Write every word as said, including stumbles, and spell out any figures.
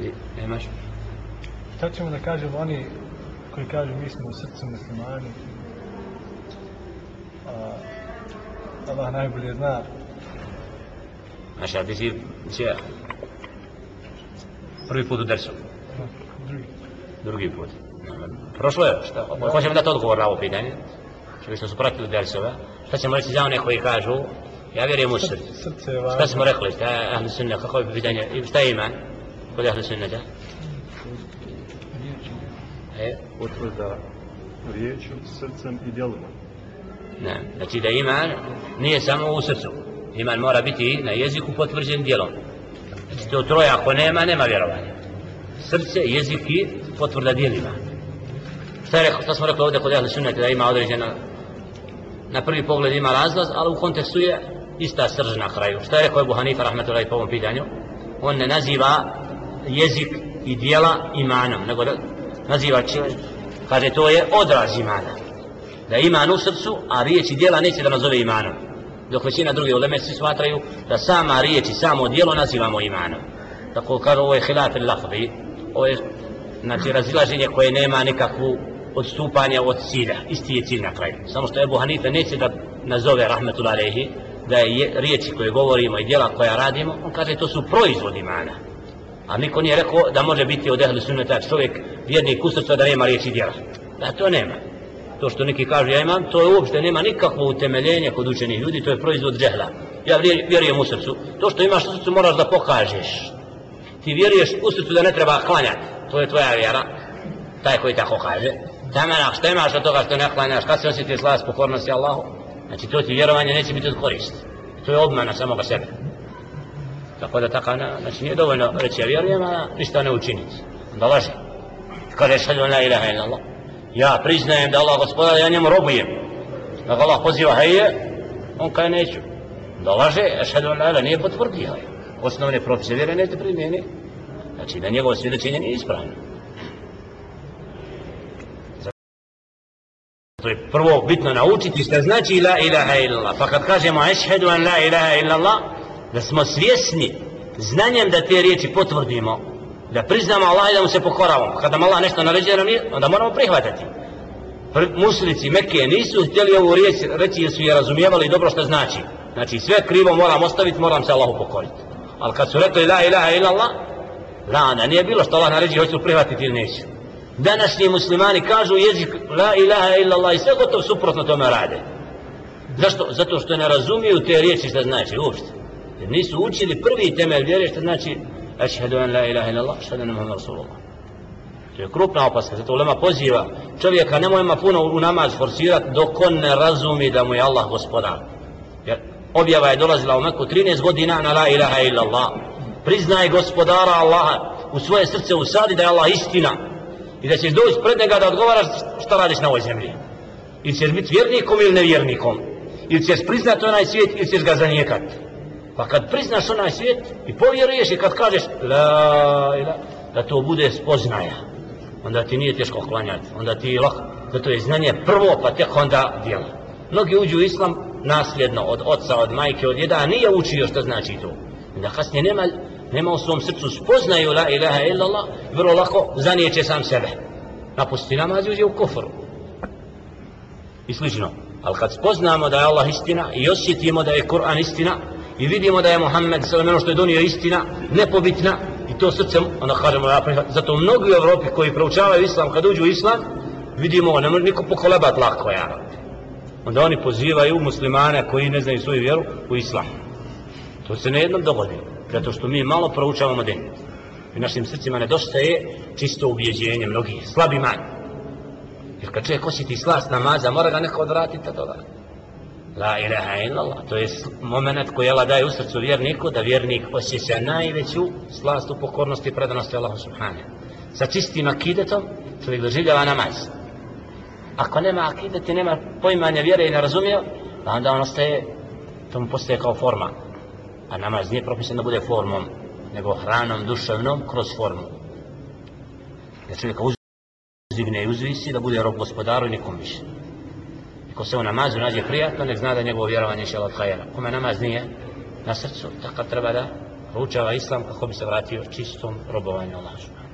I nemaš? Šta ćemo da kažemo oni koji kažu mi smo u srcu muslimani, a Allah najbolje zna. Znači, a ti si cijel? Prvi put u dersu? Drugi. Drugi put. Prošlo je, šta? Hoćemo dati odgovor na ovo pitanje. Što što su pratili dersove. Šta ćemo reći za one koji kažu, ja vjerujem u srce. Srce je važno. Šta smo rekli, šta je ahli sunna, kako je pitanje, šta je iman? Kod ahli sunnata? E? Potvrda riječu, srcem i djelima. Ne, znači da iman nije samo u srcu. Iman mora biti na jeziku potvrđen djelom. Znači to troje ako nema, nema vjerovanja. Srce, jezik i potvrda djelima. Šta, je rekao, šta smo rekli ovdje kod ahli sunnata da ima određena, na prvi pogled ima razlaz, ali u kontekstu je ista srž na kraju. Šta je rekao Ebu Hanifa rahmetullahi po ovom pitanju? On ne naziva jezik i djela imanom, nego da naziva čim, kaže to je odraz imana. Da je iman u srcu, a riječ i djela neće da nazove imanom. Dok većina druge uleme svi smatraju da sama riječ i samo djelo nazivamo imanom. Tako kaže ovo je hilaf il-lafzi, ovo je znači razilaženje koje nema nikakvu odstupanja od cilja, isti je cilj na kraju. Samo što Ebu Hanife neće da nazove rahmetullahi alejhi, da je riječi koje govorimo i djela koja radimo, on kaže to su proizvod imana. A niko nije rekao da može biti od ehli sunneta čovjek vjernik u srcu da nema riječi i djela. Da to nema. To što neki kažu ja imam, to je uopšte nema nikakvo utemeljenje kod učenih ljudi, to je proizvod džehla. Ja vjerujem u srcu. To što imaš u srcu moraš da pokažeš. Ti vjeruješ u srcu da ne treba klanjati. To je tvoja vjera. Taj koji tako kaže. Tamana, šta imaš od toga što ne klanjaš, kad se osjeti slast pokornosti Allahu? Znači to ti vjerovanje neće biti od koristi. To je obmana samoga sebe. Tako da tako, znači nije dovoljno reći ja vjerujem, a ništa ne učiniti. Da laži. Kaže šhadu la ilaha illallah. Ja priznajem da Allah gospodar, ja njemu robujem. Da ga Allah poziva hejje, on kaj neću. Da laže, šhadu la ilaha nije potvrdio. Osnovne propise vjere neće primjeni. Znači da njegovo svjedočenje nije ispravno. To je prvo bitno naučiti što znači la ilaha illallah. Pa kad kažemo ešhedu an la ilaha illallah, da smo svjesni znanjem da te riječi potvrdimo, da priznamo Allah i da mu se pokoravamo. Kada nam Allah nešto naređuje, onda moramo prihvatati. Mušrici Mekke nisu htjeli ovu riječ reći jer su je razumijevali dobro što znači. Znači sve krivo moram ostaviti, moram se Allahu pokoriti. Ali kad su rekli la ilaha illallah, lana nije bilo što Allah naređuje, hoću prihvatiti ili neće. Današnji muslimani kažu jezik la ilaha illallah i sve gotovo suprotno tome rade. Zašto? Zato što ne razumiju te riječi što znači uopšte. Jer nisu učili prvi temelj vjere što znači ašhadu an la ilaha illallah, ašhadu anna Muhammadan rasulullah. To je krupna opaska, zato ulema poziva čovjeka nemojmo puno u namaz forsirati dok on ne razumi da mu je Allah gospodar. Jer objava je dolazila u Meku trinaest godina na la ilaha illallah. Priznaj gospodara Allaha, u svoje srce usadi da je Allah istina i da ćeš doći pred njega da odgovaraš šta radiš na ovoj zemlji. Ili ćeš biti vjernikom ili nevjernikom. Ili ćeš priznati onaj svijet ili ćeš ga zanijekat. Pa kad priznaš onaj svijet i povjeruješ i kad kažeš la ilaha, da to bude spoznaja, onda ti nije teško klanjati, onda ti je lako, da to je znanje prvo pa tek onda djelo. Mnogi uđu u islam nasljedno od oca, od majke, od djeda, a nije učio što znači to. Onda kasnije nema, nema u svom srcu spoznaju la ilaha illallah, vrlo lako zanijeće sam sebe. Napusti namaz i uđe u kufr. I slično. Ali kad spoznamo da je Allah istina i osjetimo da je Kur'an istina i vidimo da je Muhammed sallallahu što je donio istina, nepobitna, i to srcem, onda kažemo ja prihvatim. Zato mnogi u Evropi koji proučavaju islam, kad uđu u islam, vidimo, ne može niko pokolebat lako, ja. Onda oni pozivaju muslimane koji ne znaju svoju vjeru u islam. To se nejednom dogodi, zato što mi malo proučavamo din. I našim srcima nedostaje čisto ubjeđenje mnogih, slab iman. Jer kad čovjek osjeti slast namaza, mora ga neko odvratiti od toga. La ilaha illallah, to je moment koji Allah daje u srcu vjerniku, da vjernik osjeća najveću slast u pokornosti i predanosti Allahu subhanahu. Sa čistim akidetom čovjek doživljava namaz. Ako nema akideti, nema poimanja vjere i ne razumije, onda on ostaje, to mu postaje kao forma. A namaz nije propisan da bude formom, nego hranom duševnom kroz formu. Jer čovjeka uzdigne i uzvisi da bude rob gospodaru i nikom više. I ko se u namazu nađe prijatno, nek zna da njegovo vjerovanje će od hajera. Kome namaz nije na srcu, takav treba da proučava islam kako bi se vratio čistom robovanju Allahu.